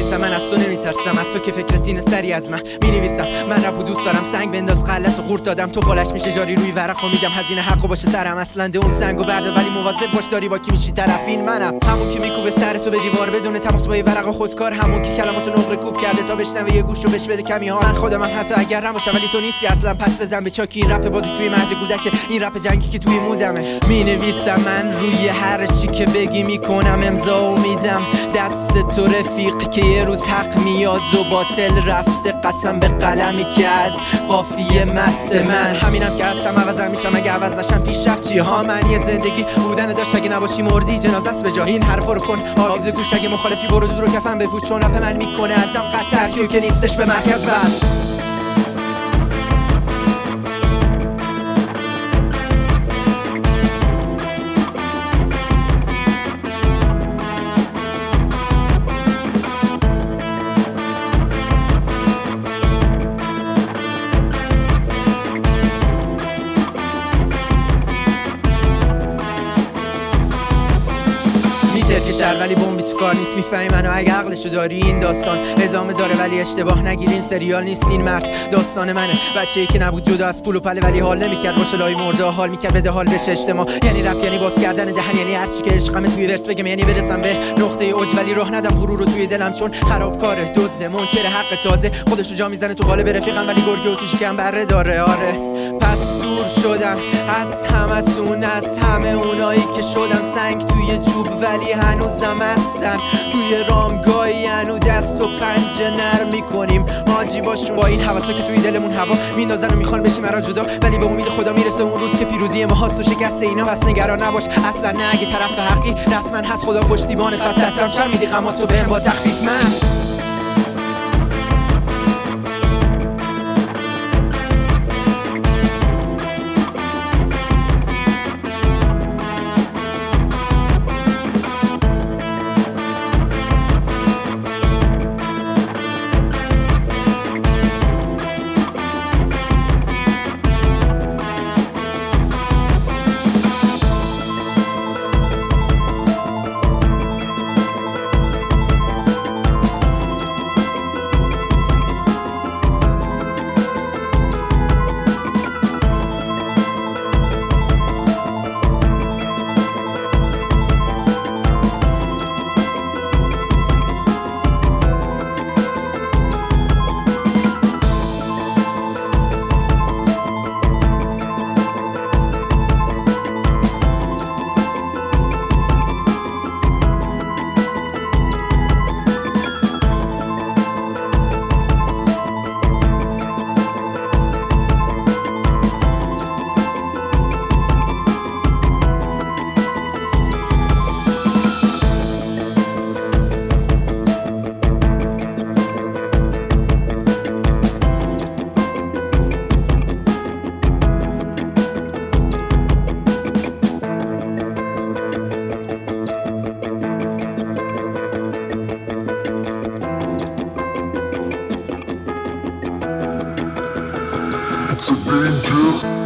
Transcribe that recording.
مینویسم من از تو نمیترسم، از تو که فکرت اینه سری از من مینویسم. من رپو دوست دارم، سنگ بنداز غلط و قورت دادم، تو فالش میشه جاری روی ورق و میدم هزینه حقو باشه سرم. اصلا اون سنگو برده ولی مواظب باش داری با کی میشی طرف. این منم همون که میکوبه سرتو به دیوار بدون تماس با ورق و خودکار، همون که کلماتو نقره کوب کرده تا بشنوه یه گوشو بهش بده کمی ها. من خودمم حتی اگر رم باشم ولی تو نیستی اصلا، پس بزن به چاکی. این رپ بازی توی مهد کودک، این رپ جنگی که توی مودمه. مینویسم من روی هر چی که بگی میکنم امضا و میدم دست تو رفیقی که یه روز حق میاد و باطل رفته، قسم به قلمی که از قافیه مست. من همینم که هستم، عوضم میشم اگه عوض نشم. پیشرفت چیه ها؟ معنی زندگی بودن داشت، اگه نباشی مردی جنازه است به جای. این حرفا رو کن آویز گوش، اگه مخالفی برو دور و کفن بپوش، چون رپ من میکنه از دم قطر کیو که نیستش به مرکز بس. که شر ولی بمبی تو کار نیست، میفهمی منو اگه عقلشو داری. این داستان ادامه داره ولی اشتباه نگیر، این سریال نیست، این مرد داستان منه. بچه‌ای که نبود جدا از پول و پله ولی حال نمیکرد باشه لای مرده، حال میکرد بده حال بشه اجتماع. یعنی رپ یعنی باز کردن دهن، یعنی هرچی که عشقمه توی ورس بگم، یعنی برسم به نقطه اوج ولی راه ندم غرور رو توی دلم، چون خرابکاره دزد منکر حق تازه خودشو جا میزنه تو قالب رفیقم ولی گرگه و توش کم بره داره. آره پس دور شدم از همتون، از همه اونایی که شدن سنگ توی جوب ولی هنوزم هستن توی رامگاهی، هنو دست و پنجه نرم میکنیم ماجی باشون. با این حواسا که توی دلمون هوا میندازن و میخوان بشیم مرا جدا، ولی به امید خدا میرسه اون روز که پیروزی ما هست و شکست اینا. پس نگران نباش اصلا، نه اگه طرف حقی رسما هست خدا پشتیبانت، پس دستم شم میدی غماتو بهم با تخفیف. من It's a danger.